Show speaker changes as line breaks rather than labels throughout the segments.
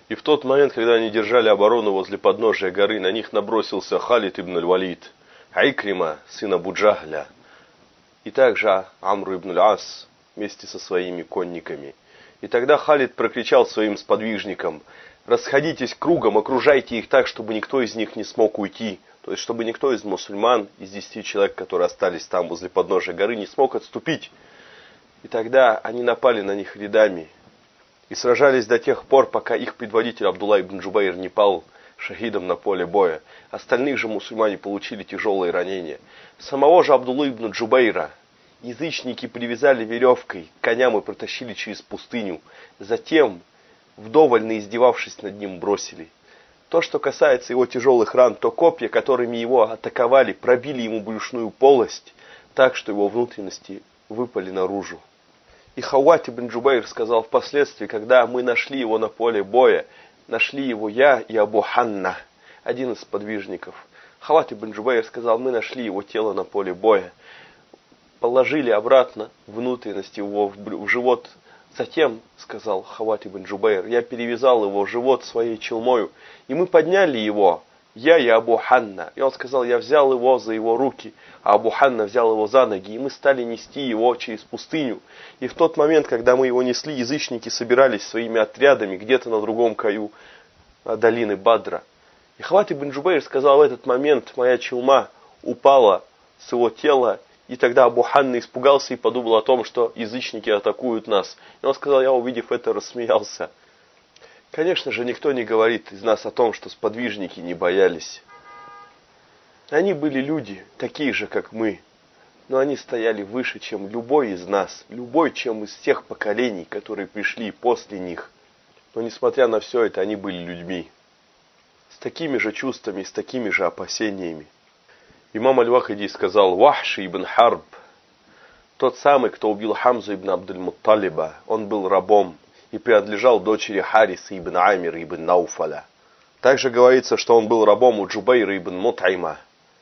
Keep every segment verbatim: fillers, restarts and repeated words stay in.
И в тот момент, когда они держали оборону возле подножия горы, на них набросился Халид ибн аль-Валид, Икрима, сын Абу Джахля, и также Амр ибн аль-Ас вместе со своими конниками. И тогда Халид прокричал своим сподвижникам: расходитесь кругом, окружайте их так, чтобы никто из них не смог уйти. То есть, чтобы никто из мусульман, из десяти человек, которые остались там возле подножия горы, не смог отступить. И тогда они напали на них рядами и сражались до тех пор, пока их предводитель Абдулла ибн Джубайр не пал шахидом на поле боя. Остальных же мусульмане получили тяжелые ранения. Самого же Абдуллу ибн Джубайра язычники привязали веревкой к коням и протащили через пустыню. Затем, вдоволь наиздевавшись над ним, бросили. То, что касается его тяжелых ран, то копья, которыми его атаковали, пробили ему брюшную полость, так что его внутренности выпали наружу. И Хават ибн Джубайр сказал впоследствии, когда мы нашли его на поле боя, нашли его я и Абу Ханна, один из сподвижников. Хават ибн Джубайр сказал: мы нашли его тело на поле боя, положили обратно внутренности его в живот. Затем, сказал Хават ибн Джубайр, я перевязал его живот своей челмою, и мы подняли его, я и Абу Ханна. И он сказал: я взял его за его руки, а Абу Ханна взял его за ноги, и мы стали нести его через пустыню. И в тот момент, когда мы его несли, язычники собирались своими отрядами где-то на другом краю долины Бадра. И Хават ибн Джубайр сказал: в этот момент моя челма упала с его тела. И тогда Абу Ханна испугался и подумал о том, что язычники атакуют нас. И он сказал: я, увидев это, рассмеялся. Конечно же, никто не говорит из нас о том, что сподвижники не боялись. Они были люди, такие же, как мы. Но они стояли выше, чем любой из нас. Любой, чем из тех поколений, которые пришли после них. Но несмотря на все это, они были людьми. С такими же чувствами, с такими же опасениями. Имам Аль-Вахиди сказал: Вахши ибн Харб, тот самый, кто убил Хамзу ибн Абдуль-Мутталиба, он был рабом и принадлежал дочери Хариса ибн Амир ибн Науфаля. Также говорится, что он был рабом у Джубайра ибн Мутайма.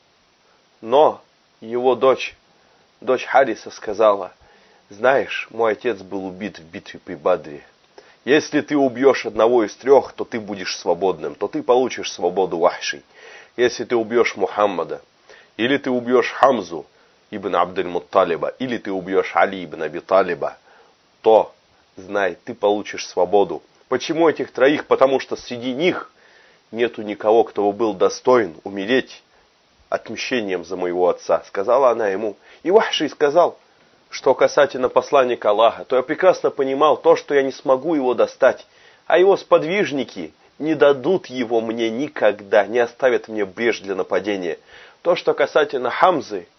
Но его дочь, дочь Хариса, сказала: знаешь, мой отец был убит в битве при Бадре. Если ты убьешь одного из трех, то ты будешь свободным, то ты получишь свободу Вахши. Если ты убьешь Мухаммада, или ты убьешь Хамзу ибн Абдуль-Мутталиба, или ты убьешь Али ибн Аби Талиба, то, знай, ты получишь свободу. Почему этих троих? Потому что среди них нету никого, кто бы был достоин умереть отмщением за моего отца. Сказала она ему. И Вахши сказал, что касательно посланника Аллаха, то я прекрасно понимал то, что я не смогу его достать, а его сподвижники не дадут его мне никогда, не оставят мне брешь для нападения. То, что касательно Хамзы,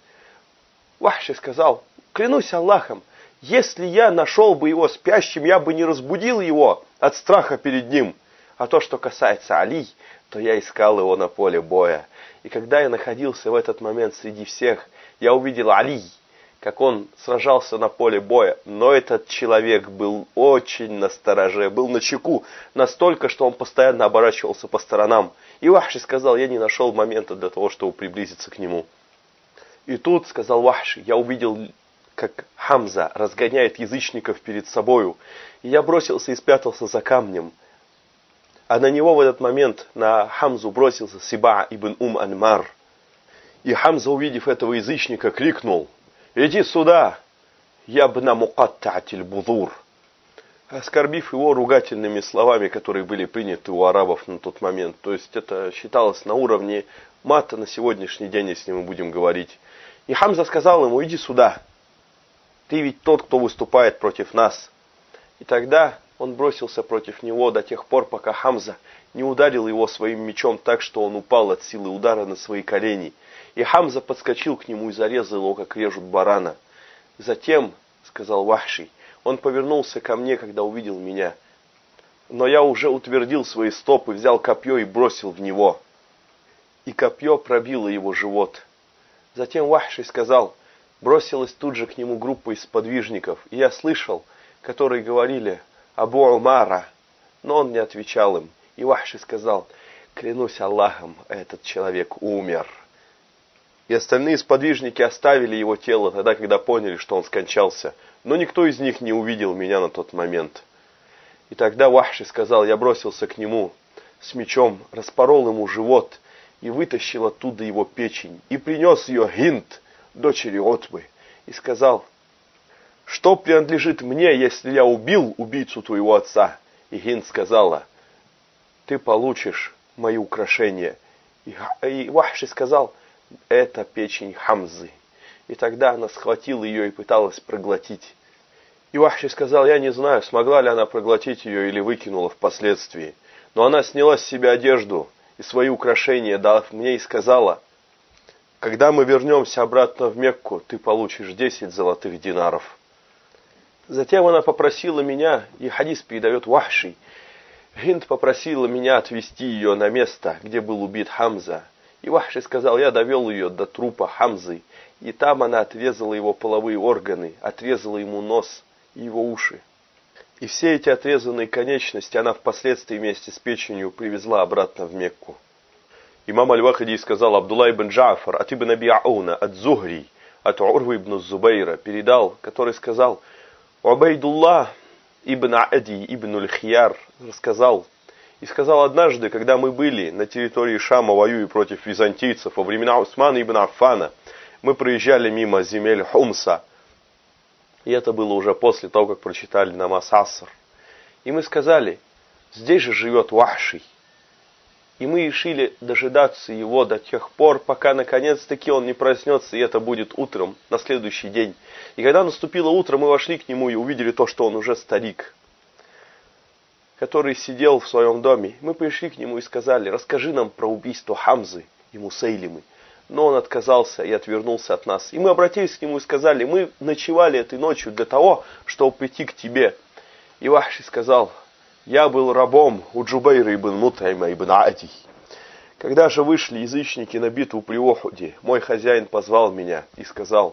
Вахши сказал: клянусь Аллахом, если я нашел бы его спящим, я бы не разбудил его от страха перед ним. А то, что касается Али, то я искал его на поле боя. И когда я находился в этот момент среди всех, я увидел Али, как он сражался на поле боя. Но этот человек был очень настороже, был начеку, настолько, что он постоянно оборачивался по сторонам. И Вахши сказал: я не нашел момента для того, чтобы приблизиться к нему. И тут, сказал Вахши, я увидел, как Хамза разгоняет язычников перед собою. И я бросился и спрятался за камнем. А на него в этот момент, на Хамзу, бросился Сиба ибн Ум Анмар. И Хамза, увидев этого язычника, крикнул: иди сюда, ябна мукатта'тиль будур. Оскорбив его ругательными словами, которые были приняты у арабов на тот момент. То есть это считалось на уровне мата на сегодняшний день, если мы будем говорить. И Хамза сказал ему: иди сюда, ты ведь тот, кто выступает против нас. И тогда он бросился против него до тех пор, пока Хамза не ударил его своим мечом так, что он упал от силы удара на свои колени. И Хамза подскочил к нему и зарезал его, как режут барана. Затем, сказал Вахши, он повернулся ко мне, когда увидел меня. Но я уже утвердил свои стопы, взял копье и бросил в него. И копье пробило его живот. Затем Вахши сказал: бросилась тут же к нему группа из сподвижников. И я слышал, которые говорили: Абу Умара. Но он не отвечал им. И Вахши сказал: клянусь Аллахом, этот человек умер. И остальные сподвижники оставили его тело тогда, когда поняли, что он скончался. Но никто из них не увидел меня на тот момент. И тогда Вахши сказал, я бросился к нему с мечом, распорол ему живот и вытащил оттуда его печень, и принес ее Гинд, дочери Отбы, и сказал, что принадлежит мне, если я убил убийцу твоего отца? И Гинд сказала, ты получишь мои украшения. И, и Вахши сказал, это печень Хамзы. И тогда она схватила ее и пыталась проглотить. И Вахши сказал, я не знаю, смогла ли она проглотить ее или выкинула впоследствии. Но она сняла с себя одежду и свои украшения, дав мне, и сказала, когда мы вернемся обратно в Мекку, ты получишь десять золотых динаров. Затем она попросила меня, и хадис передает Вахши, Гинд попросила меня отвезти ее на место, где был убит Хамза. И Вахши сказал, я довел ее до трупа Хамзы, и там она отрезала его половые органы, отрезала ему нос и его уши. И все эти отрезанные конечности она впоследствии вместе с печенью привезла обратно в Мекку. Имам Аль-Вахиди сказал, Абдулла ибн Джафар от ибн Аби Ауна, от Зухри, от Урвы ибн Зубайра передал, который сказал, Убайдуллах ибн Ади ибн Аль-Хияр рассказал, и сказал, однажды, когда мы были на территории Шама, воюя против византийцев, во времена Усмана ибн Аффана, мы проезжали мимо земель Хумса, и это было уже после того, как прочитали намаз Аср. И мы сказали, здесь же живет Вахши. И мы решили дожидаться его до тех пор, пока наконец-таки он не проснется, и это будет утром, на следующий день. И когда наступило утро, мы вошли к нему и увидели то, что он уже старик, который сидел в своем доме. Мы пришли к нему и сказали, расскажи нам про убийство Хамзы и Мусейлимы. Но он отказался и отвернулся от нас. И мы обратились к нему и сказали, мы ночевали этой ночью для того, чтобы прийти к тебе. И Вахши сказал, я был рабом у Джубайра ибн Мутайма ибн Ади. Когда же вышли язычники на битву при Охуде, мой хозяин позвал меня и сказал,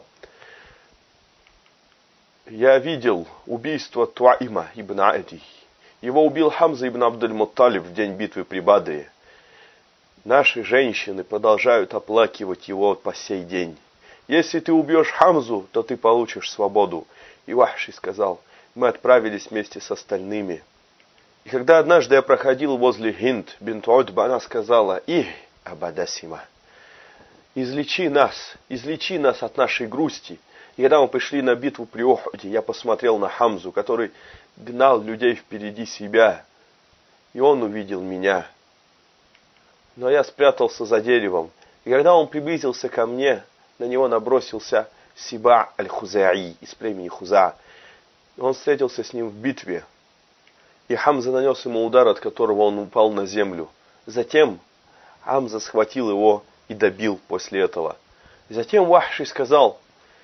я видел убийство Туаима ибн Ади. Его убил Хамза ибн Абдуль-Мутталиб в день битвы при Бадре. Наши женщины продолжают оплакивать его по сей день. Если ты убьешь Хамзу, то ты получишь свободу. И Вахши сказал, мы отправились вместе с остальными. И когда однажды я проходил возле Гинд бинт Утба, она сказала, их, Абадасима, излечи нас, излечи нас от нашей грусти. И когда мы пришли на битву при Охуде, я посмотрел на Хамзу, который гнал людей впереди себя. И он увидел меня. Но я спрятался за деревом. И когда он приблизился ко мне, на него набросился Сиба аль-Хузаи из племени Хуза. Он встретился с ним в битве. И Хамза нанес ему удар, от которого он упал на землю. Затем Хамза схватил его и добил после этого. И затем Вахши сказал,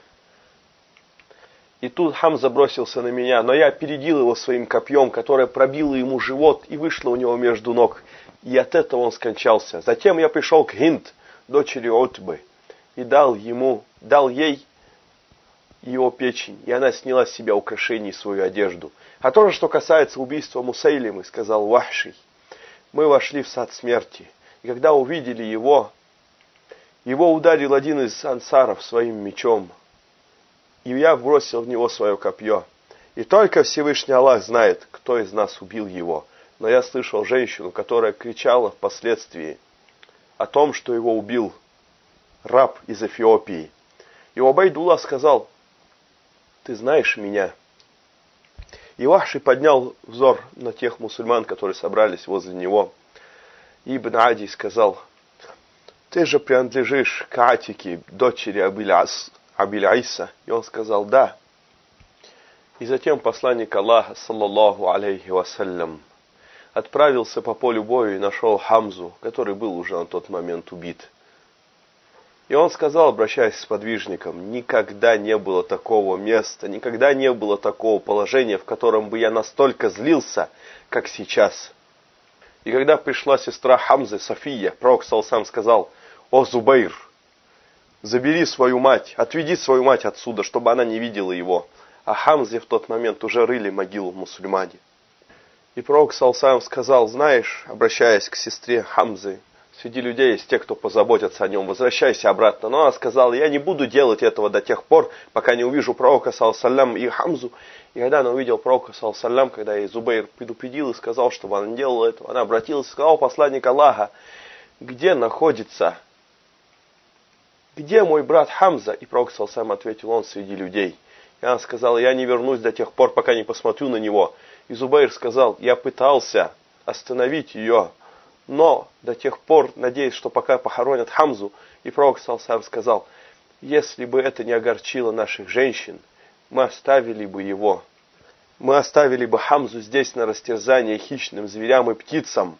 и тут Хамза бросился на меня, но я опередил его своим копьем, которое пробило ему живот и вышло у него между ног. И от этого он скончался. Затем я пришел к Гинд, дочери Утбы, и дал ему, дал ей его печень, и она сняла с себя украшение и свою одежду. А то же, что касается убийства Мусейлимы, сказал Вахши, мы вошли в сад смерти, и когда увидели его, его ударил один из ансаров своим мечом, и я бросил в него свое копье. И только Всевышний Аллах знает, кто из нас убил его. Но я слышал женщину, которая кричала впоследствии о том, что его убил раб из Эфиопии. И Убайдуллах сказал, ты знаешь меня? И Вахши поднял взор на тех мусульман, которые собрались возле него. И Ибн Ади сказал, ты же принадлежишь к Атике, дочери Абиль-Айса. И он сказал, да. И затем посланник Аллаха, саллаллаху алейхи вассалям, отправился по полю боя и нашел Хамзу, который был уже на тот момент убит. И он сказал, обращаясь с подвижником, никогда не было такого места, никогда не было такого положения, в котором бы я настолько злился, как сейчас. И когда пришла сестра Хамзы, София, пророк саллаллаху сказал, о Зубайр, забери свою мать, отведи свою мать отсюда, чтобы она не видела его. А Хамзе в тот момент уже рыли могилу мусульмане. И пророк саллаллаху сказал, знаешь, обращаясь к сестре Хамзы, среди людей есть те, кто позаботятся о нем, возвращайся обратно. Но она сказала, я не буду делать этого до тех пор, пока не увижу пророка саллаллаху и Хамзу. И когда она увидела пророка, саллаллаху, когда ей Зубейр предупредил и сказал, чтобы она не делала этого, она обратилась и сказала: посланник Аллаха, где находится, где мой брат Хамза? И пророк, саллаллаху, ответил: он среди людей. И она сказала: я не вернусь до тех пор, пока не посмотрю на него. И Зубейр сказал: я пытался остановить ее, но до тех пор, надеюсь, что пока похоронят Хамзу. И пророк, саллаллаху, сказал: если бы это не огорчило наших женщин, мы оставили бы его. Мы оставили бы Хамзу здесь на растерзание хищным зверям и птицам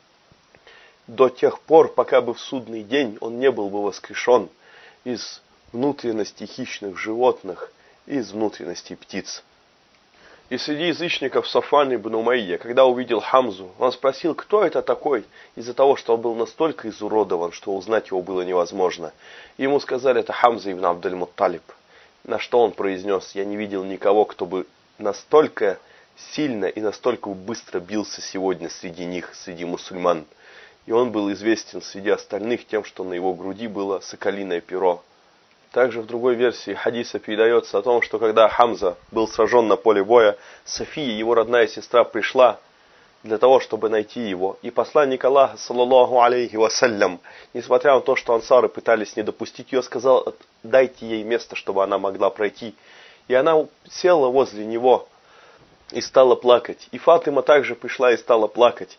до тех пор, пока бы в судный день он не был бы воскрешен из внутренностей хищных животных и из внутренностей птиц. И среди язычников Сафван ибн Умайя, когда увидел Хамзу, он спросил, кто это такой, из-за того, что он был настолько изуродован, что узнать его было невозможно. И ему сказали: это Хамза ибн Абдуль-Мутталиб. На что он произнес: я не видел никого, кто бы настолько сильно и настолько быстро бился сегодня среди них, среди мусульман. И он был известен среди остальных тем, что на его груди было соколиное перо. Также в другой версии хадиса передается о том, что когда Хамза был сражен на поле боя, София, его родная сестра, пришла для того, чтобы найти его. И посланник Аллаха, саллаллаху алейхи вассалям, несмотря на то, что ансары пытались не допустить ее, сказал: дайте ей место, чтобы она могла пройти. И она села возле него и стала плакать. И Фатима также пришла и стала плакать.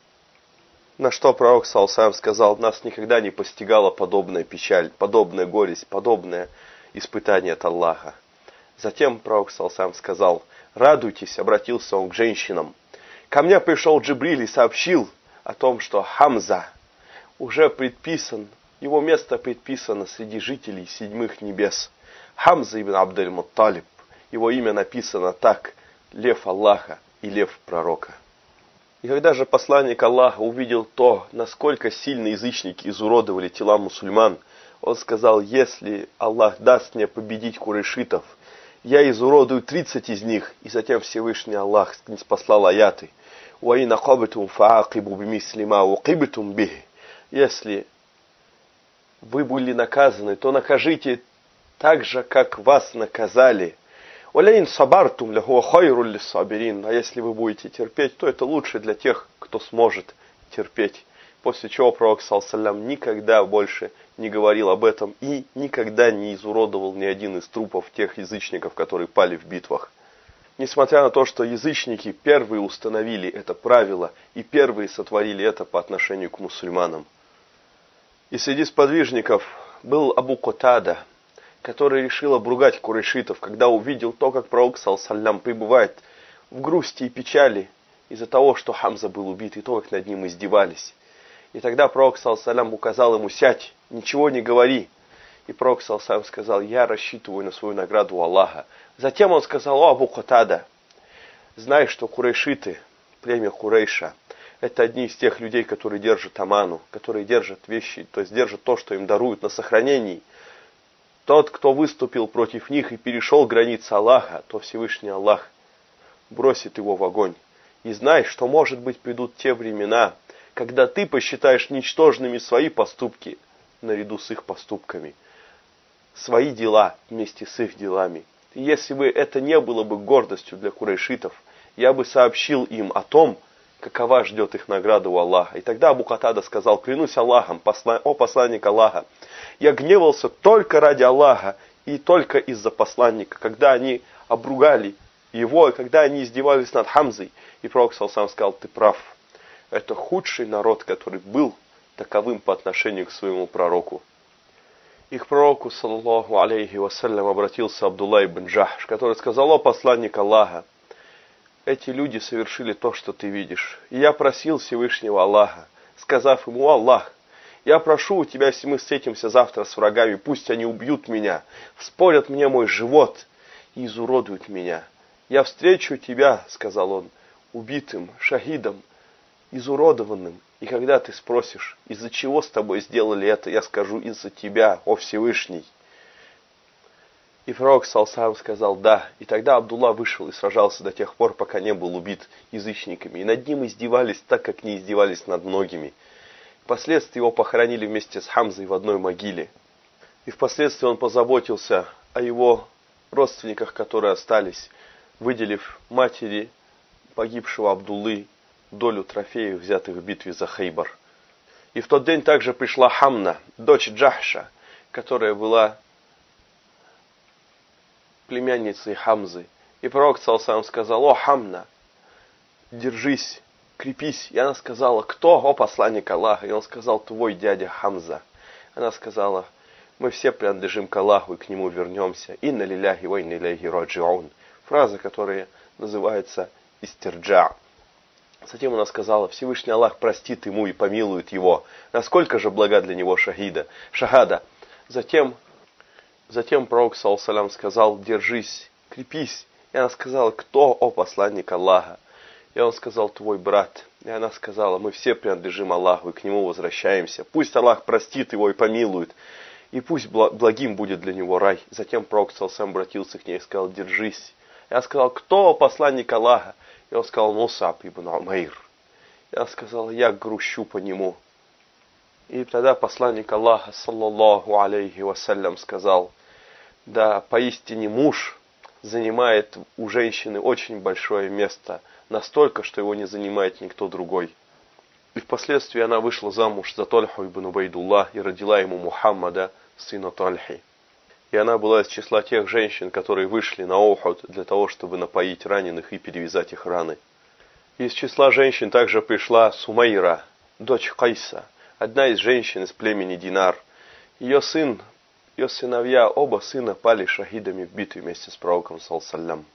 На что пророк, саллаллаху, сказал: нас никогда не постигала подобная печаль, подобная горесть, подобное испытание от Аллаха. Затем пророк, саллаллаху, сказал: радуйтесь, обратился он к женщинам. Ко мне пришел Джибриль и сообщил о том, что Хамза уже предписан, его место предписано среди жителей седьмых небес. Хамза ибн Абдуль-Мутталиб, его имя написано так: лев Аллаха и лев пророка. И когда же посланник Аллаха увидел то, насколько сильно язычники изуродовали тела мусульман, он сказал: если Аллах даст мне победить курайшитов, я изуродую тридцать из них. И затем Всевышний Аллах ниспослал аяты: وَإِنْ أَقَبْتُمْ فَعَاقِبُوا بِمِثْلِ مَا عُوقِبْتُمْ بِهِ. Если вы были наказаны, то накажите так же, как вас наказали. وَلَئِنْ صَبَرْتُمْ لَهُوَ خَيْرٌ لِلصَّابِرِينَ. А если вы будете терпеть, то это лучше для тех, кто сможет терпеть. После чего пророк, саллаллаху, никогда больше не говорил об этом и никогда не изуродовал ни один из трупов тех язычников, которые пали в битвах. Несмотря на то, что язычники первые установили это правило и первые сотворили это по отношению к мусульманам. И среди сподвижников был Абу Катада, который решил обругать курайшитов, когда увидел то, как пророк, саллаллаху, пребывает в грусти и печали из-за того, что Хамза был убит, и то, как над ним издевались. И тогда пророк, саллаллаху, указал ему: сядь, ничего не говори. И пророк, саллаллаху, сказал: я рассчитываю на свою награду у Аллаха. Затем он сказал: о, Абу Катада, знай, что курайшиты, племя Курейша, это одни из тех людей, которые держат аману, которые держат вещи, то есть держат то, что им даруют, на сохранении. Тот, кто выступил против них и перешел границы Аллаха, то Всевышний Аллах бросит его в огонь. И знай, что, может быть, придут те времена, когда ты посчитаешь ничтожными свои поступки наряду с их поступками, свои дела вместе с их делами. И если бы это не было бы гордостью для курайшитов, я бы сообщил им о том, какова ждет их награда у Аллаха. И тогда Абу Катада сказал: клянусь Аллахом, посла... о посланник Аллаха, я гневался только ради Аллаха и только из-за посланника, когда они обругали его, и когда они издевались над Хамзой. И пророк, саллаллаху, сказал: ты прав. Это худший народ, который был таковым по отношению к своему пророку. И к пророку, саллаллаху алейхи вассалям, обратился Абдулла ибн Джахш, который сказал: о посланник Аллаха, эти люди совершили то, что ты видишь. И я просил Всевышнего Аллаха, сказав ему: Аллах, я прошу у тебя, если мы встретимся завтра с врагами, пусть они убьют меня, вспорят мне мой живот и изуродуют меня. Я встречу тебя, сказал он, убитым, шахидом, изуродованным. И когда ты спросишь, из-за чего с тобой сделали это, я скажу: из-за тебя, о Всевышний. И пророк, саллаллаху, сказал: да. И тогда Абдулла вышел и сражался до тех пор, пока не был убит язычниками. И над ним издевались так, как не издевались над многими. Впоследствии его похоронили вместе с Хамзой в одной могиле. И впоследствии он позаботился о его родственниках, которые остались, выделив матери погибшего Абдуллы долю трофеев, взятых в битве за Хейбар. И в тот день также пришла Хамна, дочь Джахша, которая была племянницей Хамзы. И пророк ﷺ сказал: «О, Хамна, держись, крепись». И она сказала: «Кто, о посланник Аллаха?» И он сказал: «Твой дядя Хамза». Она сказала: «Мы все принадлежим к Аллаху и к Нему вернемся». «Инна лилляхи ва инна илейхи раджиун». Фраза, которая называется истирджа. Затем она сказала: «Всевышний Аллах простит ему и помилует его. Насколько же блага для него шахида, шахада». Затем, затем пророк ﷺ сказал: «Держись, крепись». И она сказала: «Кто, о посланник Аллаха?» И он сказал: «Твой брат». И она сказала: «Мы все принадлежим Аллаху и к Нему возвращаемся. Пусть Аллах простит его и помилует, и пусть благим будет для него рай». Затем пророк ﷺ обратился к ней и сказал: «Держись». И она сказала: «Кто, о посланник Аллаха?» И он сказал: «Мусаб ибн Умайр». И она сказала: «Я грущу по нему». И тогда посланник Аллаха, саллаллаху алейхи вассалям, сказал: «Да, поистине муж занимает у женщины очень большое место, настолько, что его не занимает никто другой». И впоследствии она вышла замуж за Тальху ибн Убайдуллах и родила ему Мухаммада, сына Тальхи. И она была из числа тех женщин, которые вышли на Ухуд для того, чтобы напоить раненых и перевязать их раны. Из числа женщин также пришла Сумайра, дочь Кайса, одна из женщин из племени Динар. Ее сын, ее сыновья, оба сына пали шахидами в битве вместе с пророком саллаллаху.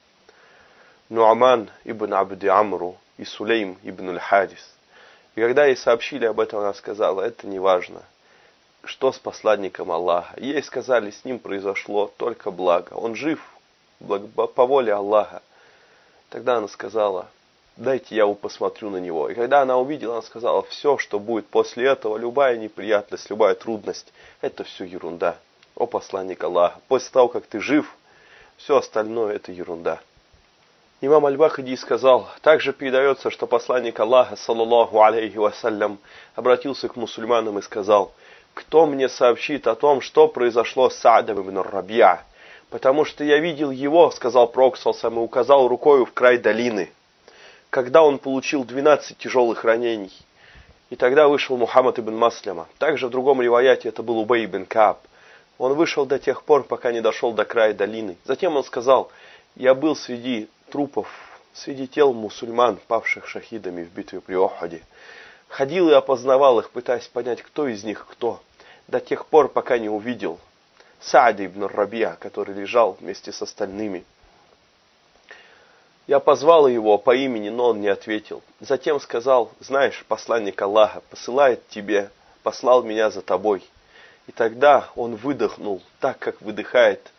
Нуаман ибн Абди Амру и Сулейм ибн аль-Хадис. И когда ей сообщили об этом, она сказала: «Это не важно. Что с посланником Аллаха?» Ей сказали: «С ним произошло только благо. Он жив по воле Аллаха». Тогда она сказала: «Дайте я посмотрю на него». И когда она увидела, она сказала: «Все, что будет после этого, любая неприятность, любая трудность, это все ерунда. О посланник Аллаха, после того, как ты жив, все остальное это ерунда». Имам Аль-Вахиди сказал: также передается, что посланник Аллаха, саллаллаху алейхи вассалям, обратился к мусульманам и сказал: «Кто мне сообщит о том, что произошло с Саадом ибн Рабиа? Потому что я видел его, сказал пророк саллаллаху, и указал рукою в край долины, когда он получил двенадцать тяжелых ранений». И тогда вышел Мухаммад ибн Масляма. Также в другом риваяте это был Убай ибн Кааб. Он вышел до тех пор, пока не дошел до края долины. Затем он сказал: «Я был среди трупов, среди тел мусульман, павших шахидами в битве при Ухуде. Ходил и опознавал их, пытаясь понять, кто из них кто, до тех пор, пока не увидел Саада ибн Рабиа, который лежал вместе с остальными. Я позвал его по имени, но он не ответил. Затем сказал: знаешь, посланник Аллаха посылает тебе, послал меня за тобой». И тогда он выдохнул так, как выдыхает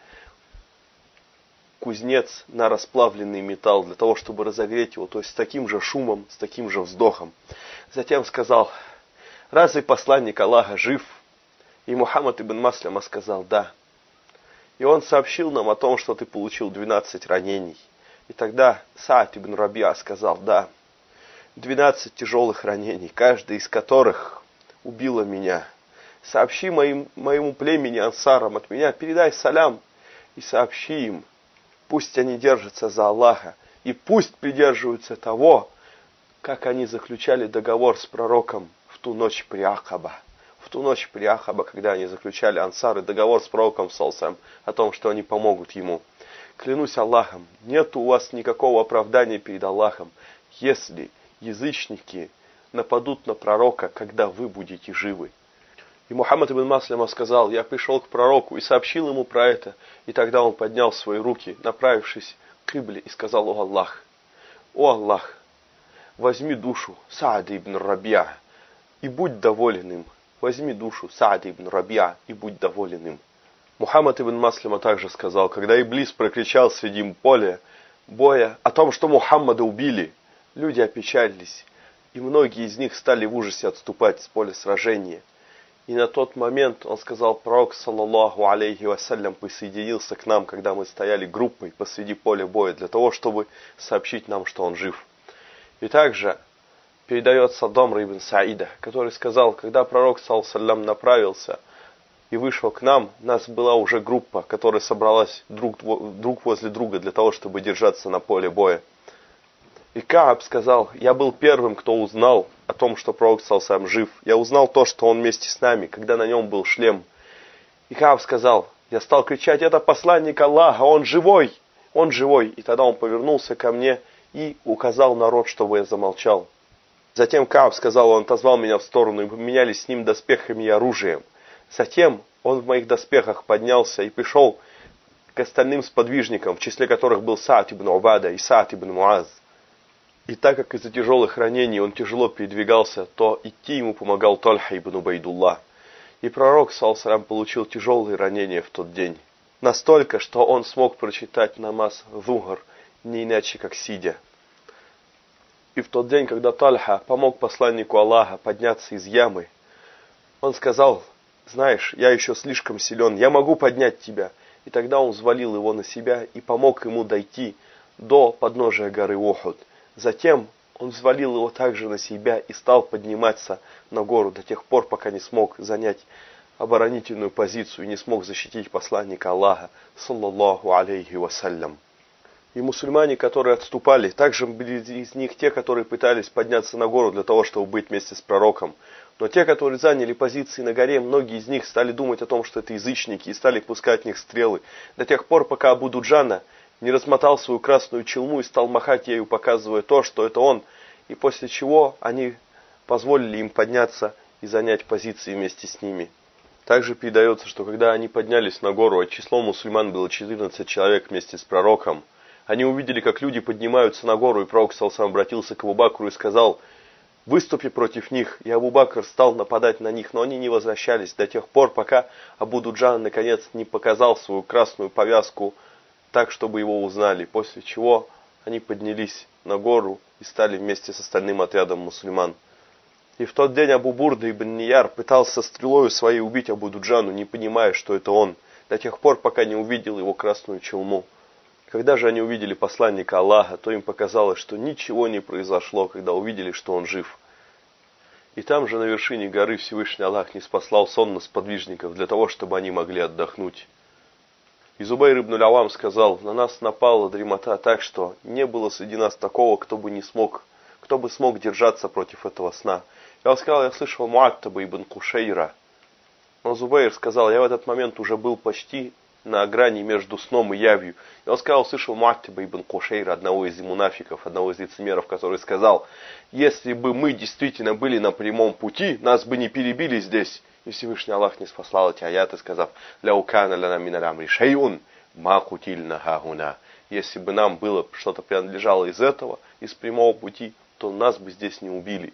кузнец на расплавленный металл, для того, чтобы разогреть его, то есть с таким же шумом, с таким же вздохом. Затем сказал: разве посланник Аллаха жив? И Мухаммад ибн Масляма сказал: да. И он сообщил нам о том, что ты получил двенадцать ранений. И тогда Саад ибн Рабиа сказал: да, двенадцать тяжелых ранений, каждый из которых убило меня. Сообщи моим, моему племени ансарам от меня, передай салям и сообщи им, пусть они держатся за Аллаха и пусть придерживаются того, как они заключали договор с пророком в ту ночь при Акаба. В ту ночь при Акаба, когда они заключали ансары договор с пророком саллаллаху о том, что они помогут ему. Клянусь Аллахом, нет у вас никакого оправдания перед Аллахом, если язычники нападут на пророка, когда вы будете живы. И Мухаммад ибн Масляма сказал: я пришел к пророку и сообщил ему про это. И тогда он поднял свои руки, направившись к Кибле, и сказал: о Аллах, о Аллах, возьми душу Саада ибн Рабиа и будь доволен им. Возьми душу Саада ибн Рабиа и будь доволен им. Мухаммад ибн Масляма также сказал: когда Иблис прокричал среди поля боя о том, что Мухаммада убили, люди опечалились, и многие из них стали в ужасе отступать с поля сражения. И на тот момент, он сказал, пророк, саллаллаху алейхи вассалям, присоединился к нам, когда мы стояли группой посреди поля боя, для того, чтобы сообщить нам, что он жив. И также передается Дамр ибн Саида, который сказал: когда пророк, саллаллаху алейхи вассалям, направился и вышел к нам, нас была уже группа, которая собралась друг, друг возле друга для того, чтобы держаться на поле боя. И Кааб сказал: я был первым, кто узнал о том, что пророк саллаллаху жив. Я узнал то, что он вместе с нами, когда на нем был шлем. И Кааб сказал: я стал кричать: это посланник Аллаха, он живой, он живой. И тогда он повернулся ко мне и указал народ, чтобы я замолчал. Затем Кааб сказал, он отозвал меня в сторону, и поменялись с ним доспехами и оружием. Затем он в моих доспехах поднялся и пришел к остальным сподвижникам, в числе которых был Саад ибн Убада и Саад ибн Муаз. И так как из-за тяжелых ранений он тяжело передвигался, то идти ему помогал Тальха ибн Убайдулла. И пророк, саллаллаху алейхи, получил тяжелые ранения в тот день. Настолько, что он смог прочитать намаз Зухр не иначе, как сидя. И в тот день, когда Тальха помог посланнику Аллаха подняться из ямы, он сказал: знаешь, я еще слишком силен, я могу поднять тебя. И тогда он взвалил его на себя и помог ему дойти до подножия горы Ухуд. Затем он взвалил его также на себя и стал подниматься на гору до тех пор, пока не смог занять оборонительную позицию и не смог защитить посланника Аллаха, саллаллаху алейхи вассалям. И мусульмане, которые отступали, также были из них те, которые пытались подняться на гору для того, чтобы быть вместе с пророком. Но те, которые заняли позиции на горе, многие из них стали думать о том, что это язычники, и стали пускать в них стрелы. До тех пор, пока Абу Дуджана не размотал свою красную челму и стал махать ею, показывая то, что это он. И после чего они позволили им подняться и занять позиции вместе с ними. Также передается, что когда они поднялись на гору, а число мусульман было четырнадцать человек вместе с пророком, они увидели, как люди поднимаются на гору, и пророк саллаллаху алейхи обратился к Абу Бакру и сказал: выступи против них. И Абу Бакр стал нападать на них, но они не возвращались до тех пор, пока Абу Дуджан наконец не показал свою красную повязку так, чтобы его узнали, после чего они поднялись на гору и стали вместе с остальным отрядом мусульман. И в тот день Абу Бурда ибн Нияр пытался стрелою своей убить Абу Дуджану, не понимая, что это он, до тех пор, пока не увидел его красную челму. Когда же они увидели посланника Аллаха, то им показалось, что ничего не произошло, когда увидели, что он жив. И там же на вершине горы Всевышний Аллах не спаслал сон на сподвижников для того, чтобы они могли отдохнуть. И Зубайр ибн Аль-Авам сказал: на нас напала дремота так, что не было среди нас такого, кто бы не смог, кто бы смог держаться против этого сна. Я сказал: я слышал Муаттаба ибн Кушейра. Но Зубайр сказал: я в этот момент уже был почти на грани между сном и явью. И он сказал: слышал Муаттаба ибн Кушейра, одного из мунафиков, одного из лицемеров, который сказал: если бы мы действительно были на прямом пути, нас бы не перебили здесь. И Всевышний Аллах не спаслал эти аяты, сказав: «Ляукана лана миналь амри шайун, ма кутильна хахуна». Если бы нам было что-то принадлежало из этого, из прямого пути, то нас бы здесь не убили.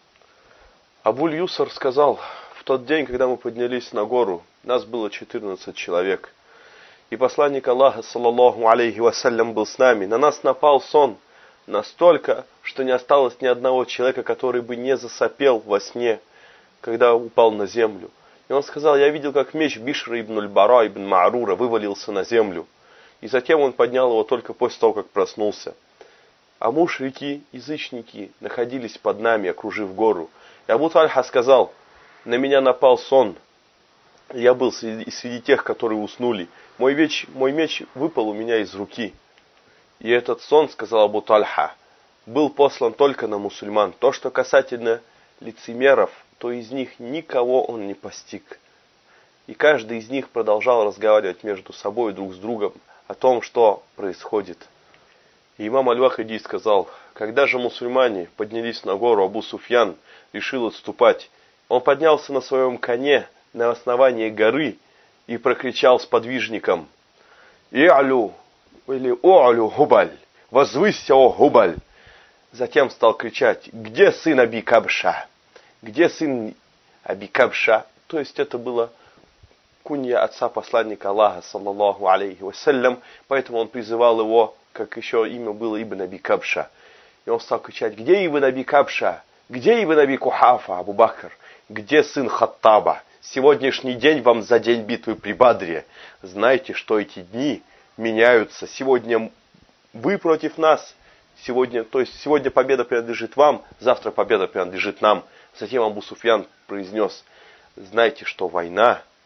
Абуль Юсар сказал: в тот день, когда мы поднялись на гору, нас было четырнадцать человек. И посланник Аллаха, саллаллаху алейхи вассалям, был с нами. На нас напал сон настолько, что не осталось ни одного человека, который бы не засопел во сне, когда упал на землю. И он сказал: я видел, как меч Бишра ибн аль-Бара ибн Маарура вывалился на землю. И затем он поднял его только после того, как проснулся. А мушрики, язычники, находились под нами, окружив гору. И Абу Тальха сказал: на меня напал сон. Я был среди, среди тех, которые уснули. Мой меч, мой меч выпал у меня из руки. И этот сон, сказал Абу Тальха, был послан только на мусульман. То, что касательно лицемеров, то из них никого он не постиг. И каждый из них продолжал разговаривать между собой друг с другом о том, что происходит. И имам Аль-Вахиди сказал: когда же мусульмане поднялись на гору, Абу Суфьян решил отступать. Он поднялся на своем коне на основании горы и прокричал сподвижникам: «И'алю» или «О'алю Хубаль», «Возвысься, о Хубаль». Затем стал кричать: «Где сын Аби Кабша? Где сын Аби Кабша?» То есть это было кунья отца посланника Аллаха, саллаллаху алейхи вассалям, поэтому он призывал его, как еще имя было, Ибн Аби Кабша. И он стал кричать: «Где Ибн Аби Кабша? Где Ибн Аби Кухафа, Абу Бакр? Где сын Хаттаба? Сегодняшний день вам за день битвы при Бадре. Знайте, что эти дни меняются. Сегодня вы против нас. Сегодня, то есть сегодня победа принадлежит вам, завтра победа принадлежит нам». Затем Абу Суфьян произнес: знайте, что война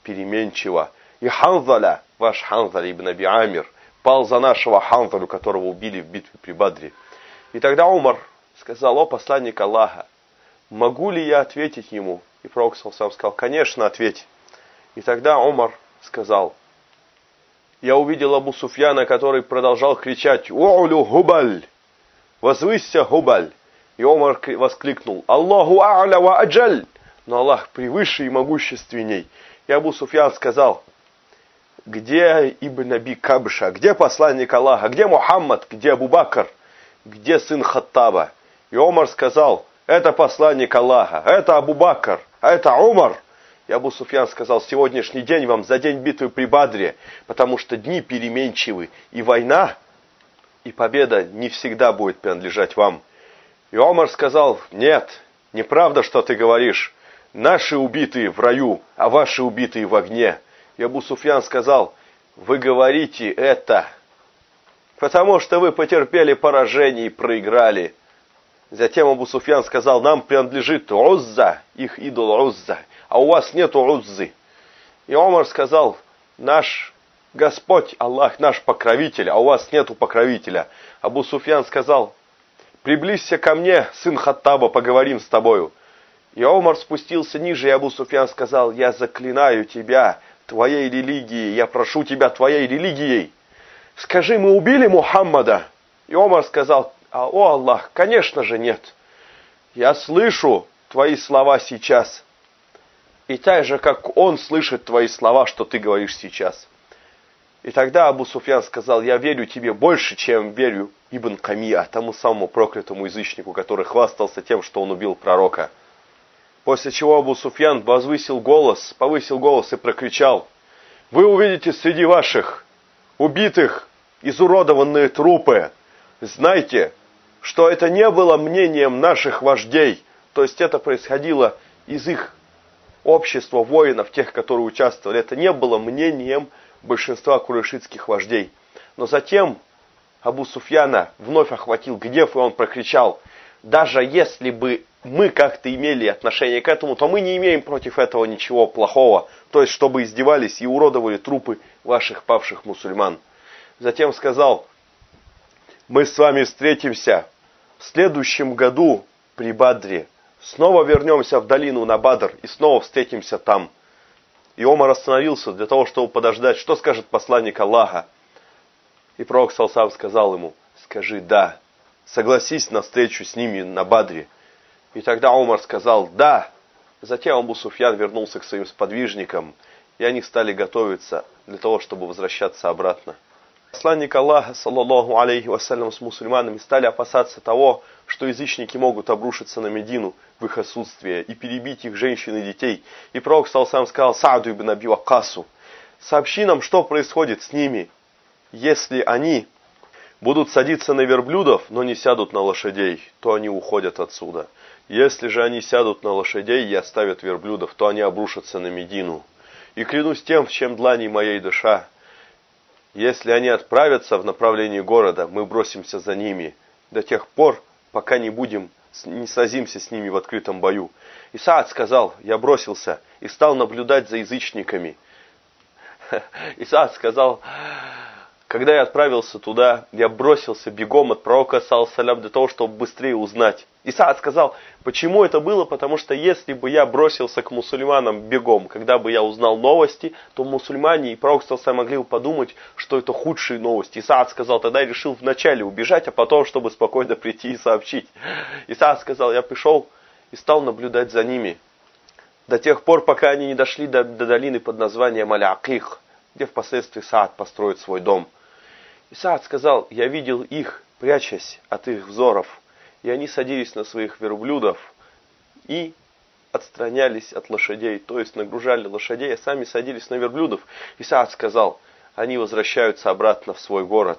переменчива. И Ханзаля, ваш Ханзаля ибн Аби Амир, пал за нашего Ханзалю, которого убили в битве при Бадре. И тогда Умар сказал: о посланник Аллаха, могу ли я ответить ему? И пророк сам сказал: конечно, ответь. И тогда Умар сказал: я увидел Абу Суфьяна, который продолжал кричать: «У'лю Губаль! Возвысься, Губаль!» И Умар воскликнул: «Аллаху а'ля ва аджаль!» Но Аллах превыше и могущественней. И Абу Суфьян сказал: где Ибн Аби Кабша, где посланник Аллаха, где Мухаммад, где Абу Бакр, где сын Хаттаба? И Умар сказал: это посланник Аллаха, это Абу Бакр, а это Умар. И Абу Суфьян сказал: сегодняшний день вам за день битвы при Бадре, потому что дни переменчивы, и война, и победа не всегда будет принадлежать вам. И Умар сказал: нет, неправда, что ты говоришь. Наши убитые в раю, а ваши убитые в огне. И Абу Суфьян сказал: вы говорите это, потому что вы потерпели поражение и проиграли. Затем Абу Суфьян сказал: нам принадлежит Узза, их идол Узза, а у вас нет Уззы. И Умар сказал: наш Господь Аллах, наш покровитель, а у вас нету покровителя. Абу Суфьян сказал: приблизься ко мне, сын Хаттаба, поговорим с тобою. И Умар спустился ниже, и Абу Суфьян сказал: я заклинаю тебя твоей религией, я прошу тебя твоей религией. Скажи, мы убили Мухаммада? И Умар сказал: о Аллах, конечно же нет. Я слышу твои слова сейчас. И так же, как он слышит твои слова, что ты говоришь сейчас. И тогда Абу Суфьян сказал: я верю тебе больше, чем верю Ибн Камия, тому самому проклятому язычнику, который хвастался тем, что он убил пророка. После чего Абу Суфьян возвысил голос, повысил голос и прокричал: вы увидите среди ваших убитых изуродованные трупы. Знайте, что это не было мнением наших вождей, то есть это происходило из их общества воинов, тех, которые участвовали. Это не было мнением большинства курайшитских вождей. Но затем Абу Суфьяна вновь охватил гнев, и он прокричал: даже если бы мы как-то имели отношение к этому, то мы не имеем против этого ничего плохого, то есть чтобы издевались и уродовали трупы ваших павших мусульман. Затем сказал: мы с вами встретимся в следующем году при Бадре, снова вернемся в долину на Бадр и снова встретимся там. И Умар остановился для того, чтобы подождать, что скажет посланник Аллаха. И пророк саллаллаху сказал ему: скажи да, согласись на встречу с ними на Бадре. И тогда Умар сказал: да. Затем Абу Суфьян вернулся к своим сподвижникам, и они стали готовиться для того, чтобы возвращаться обратно. Посланник Аллаха, саллаллаху алейхи вассалям, с мусульманами стали опасаться того, что язычники могут обрушиться на Медину в их отсутствие и перебить их женщин и детей. И пророк саллаллаху сказал Сааду ибн Аби Ваккасу: сообщи нам, что происходит с ними, если они будут садиться на верблюдов, но не сядут на лошадей, то они уходят отсюда. Если же они сядут на лошадей и оставят верблюдов, то они обрушатся на Медину. И клянусь тем, в чем длани моей душа, если они отправятся в направлении города, мы бросимся за ними до тех пор, пока не будем, не сразимся с ними в открытом бою. И Саад сказал: я бросился и стал наблюдать за язычниками. И Саад сказал: когда я отправился туда, я бросился бегом от пророка саллаллаху для того, чтобы быстрее узнать. И Саад сказал: почему это было? Потому что если бы я бросился к мусульманам бегом, когда бы я узнал новости, то мусульмане и пророк саллаллаху могли бы подумать, что это худшие новости. И Саад сказал: тогда я решил вначале убежать, а потом, чтобы спокойно прийти и сообщить. И Саад сказал: я пришел и стал наблюдать за ними до тех пор, пока они не дошли до, до долины под названием Аль-Аких, где впоследствии Саад построит свой дом. И Саад сказал: я видел их, прячась от их взоров, и они садились на своих верблюдов и отстранялись от лошадей, то есть нагружали лошадей, а сами садились на верблюдов. И Саад сказал: они возвращаются обратно в свой город.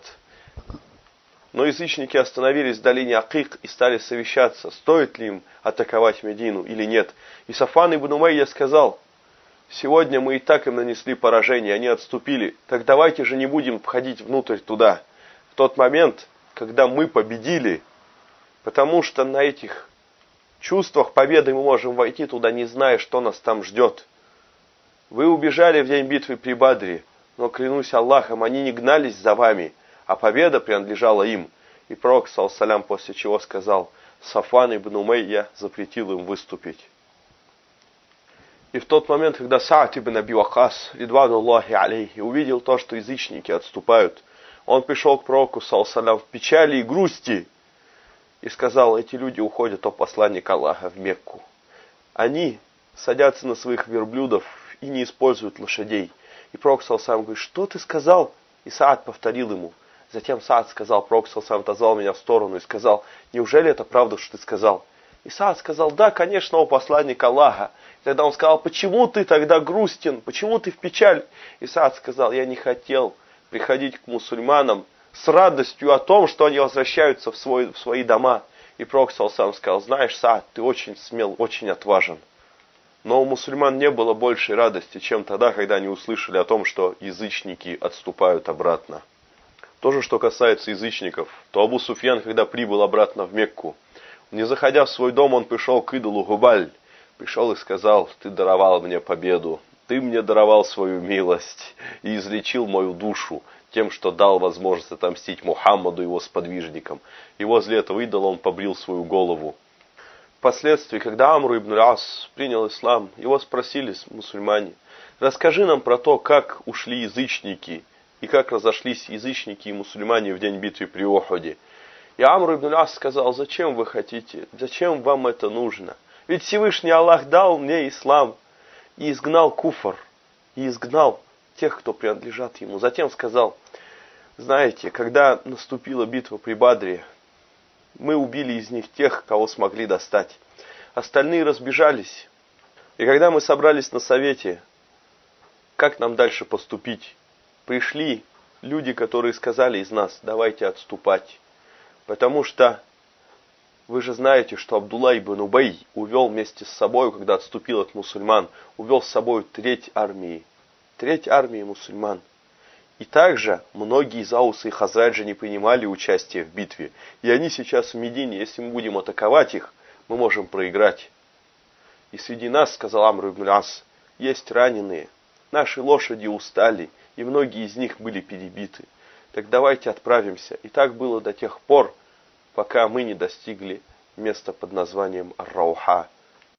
Но язычники остановились в долине Акик и стали совещаться, стоит ли им атаковать Медину или нет. И Сафван ибн Умайя сказал: сегодня мы и так им нанесли поражение, они отступили. Так давайте же не будем входить внутрь туда, в тот момент, когда мы победили. Потому что на этих чувствах победы мы можем войти туда, не зная, что нас там ждет. Вы убежали в день битвы при Бадре, но, клянусь Аллахом, они не гнались за вами, а победа принадлежала им. И пророк, саллаллаху после чего сказал: Сафван ибн Умайя запретил им выступить. И в тот момент, когда Саад ибн Аби Ваккас, ридвануллахи алейхи, увидел то, что язычники отступают, он пришел к пророку, саллаллаху, в печали и грусти и сказал: эти люди уходят, о посланник Аллаха, в Мекку. Они садятся на своих верблюдов и не используют лошадей. И пророк, саллаллаху, говорит: что ты сказал? И Саад повторил ему. Затем Саад сказал: пророк, саллаллаху, отозвал меня в сторону и сказал: неужели это правда, что ты сказал? И Саад сказал: да, конечно, о посланник Аллаха. И тогда он сказал: почему ты тогда грустен? Почему ты в печаль? И Саад сказал: я не хотел приходить к мусульманам с радостью о том, что они возвращаются в, свой, в свои дома. И пророк, саллаллаху, сказал: знаешь, Саад, ты очень смел, очень отважен. Но у мусульман не было большей радости, чем тогда, когда они услышали о том, что язычники отступают обратно. То же, что касается язычников, то Абу Суфьян, когда прибыл обратно в Мекку, не заходя в свой дом, он пришел к идолу Губаль, пришел и сказал: ты даровал мне победу, ты мне даровал свою милость и излечил мою душу тем, что дал возможность отомстить Мухаммаду и его сподвижникам. И возле этого идола он побрил свою голову. Впоследствии, когда Амр ибн Ас принял ислам, его спросили мусульмане: расскажи нам про то, как ушли язычники и как разошлись язычники и мусульмане в день битвы при Ухуде. И Амр ибн Ас сказал: зачем вы хотите, зачем вам это нужно? Ведь Всевышний Аллах дал мне ислам и изгнал куфр, и изгнал тех, кто принадлежат ему. Затем сказал: знаете, когда наступила битва при Бадре, мы убили из них тех, кого смогли достать. Остальные разбежались. И когда мы собрались на совете, как нам дальше поступить, пришли люди, которые сказали из нас: давайте отступать. Потому что вы же знаете, что Абдулла ибн Убай увел вместе с собой, когда отступил от мусульман, увел с собой треть армии. Треть армии мусульман. И также многие из Ауса и Хазраджа не принимали участие в битве. И они сейчас в Медине. Если мы будем атаковать их, мы можем проиграть. И среди нас, сказал Амр ибн Ас, есть раненые. Наши лошади устали, и многие из них были перебиты. Так давайте отправимся. И так было до тех пор, пока мы не достигли места под названием Ар-Рауха.